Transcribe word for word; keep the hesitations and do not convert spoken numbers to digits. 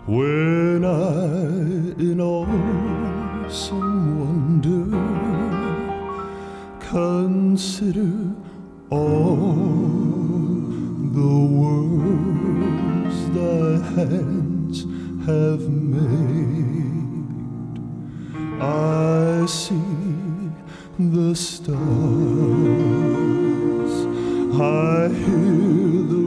When I, in awesome wonder, consider all the worlds thy hands have made, I see the stars, I hear the